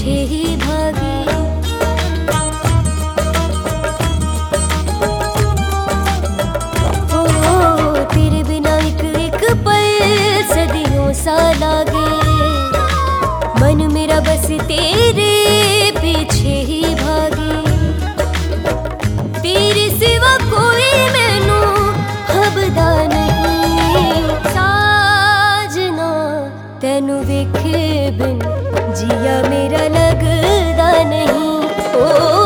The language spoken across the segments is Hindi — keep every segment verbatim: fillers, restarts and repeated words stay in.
पीछे ही भागी। ओ तेरे बिना एक एक पल सदियों सा लागे, मन मेरा बस तेरे पीछे ही भागे। तेरे सिवा कोई मैनू हबदा नहीं, साजना तेनू वेखे बिन जिया मेरा लगदा नहीं। ओ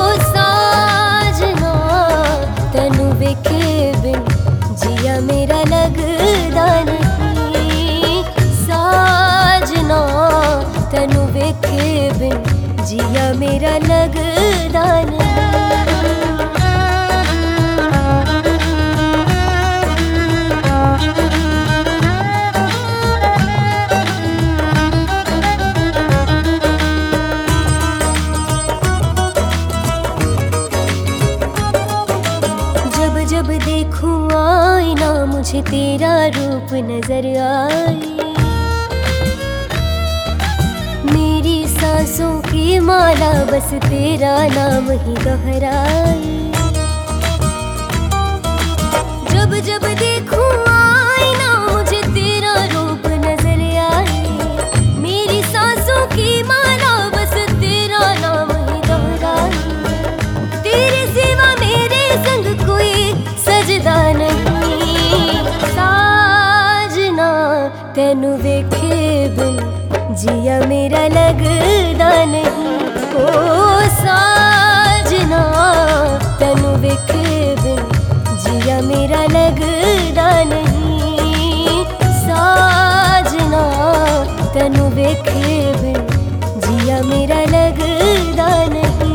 साजना तेनू वेखे बिन जिया मेरा लगदा नहीं, साजना तेनू वेखे बिन जिया मेरा लगदा नहीं। जब देखूं आईना मुझे तेरा रूप नजर आए, मेरी सांसों की माला बस तेरा नाम ही दोहराए। जब जब देखूं आईना मुझे तेरा रूप नजर आए, मेरी सांसों की माला बस तेरा नाम ही दोहराए। तेरे सिवा मेरे संग कोई सजदा नहीं, साजना तेनू वेखे बिन जिया मेरा लगदा नहीं। ओ साजना तेनू वेखे बिन जिया मेरा लगदा नहीं, साजना तेनू वेखे बिन जिया मेरा लगदा नहीं।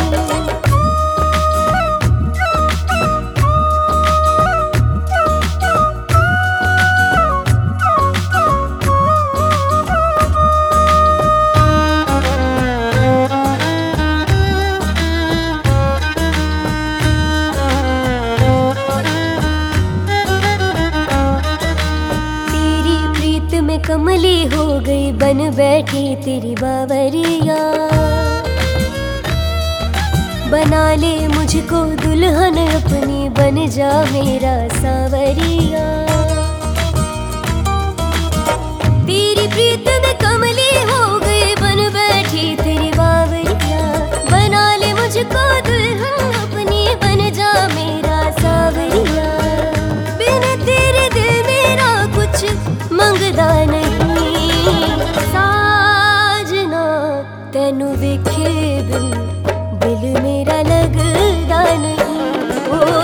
में कमली हो गई बन बैठी तेरी बावरिया, बना ले मुझको दुल्हन अपनी बन जा मेरा सावरिया। तेरी प्रीत में कमली हो गई बन बैठी तेरी बावरिया, बना ले मुझको दुल्हन अपनी बन जा मेरा सावरिया। बिन तेरे दिल मेरा कुछ मंगदा नहीं, साजना तेनू वेखे बिन दिल मेरा लगदा नहीं। ओ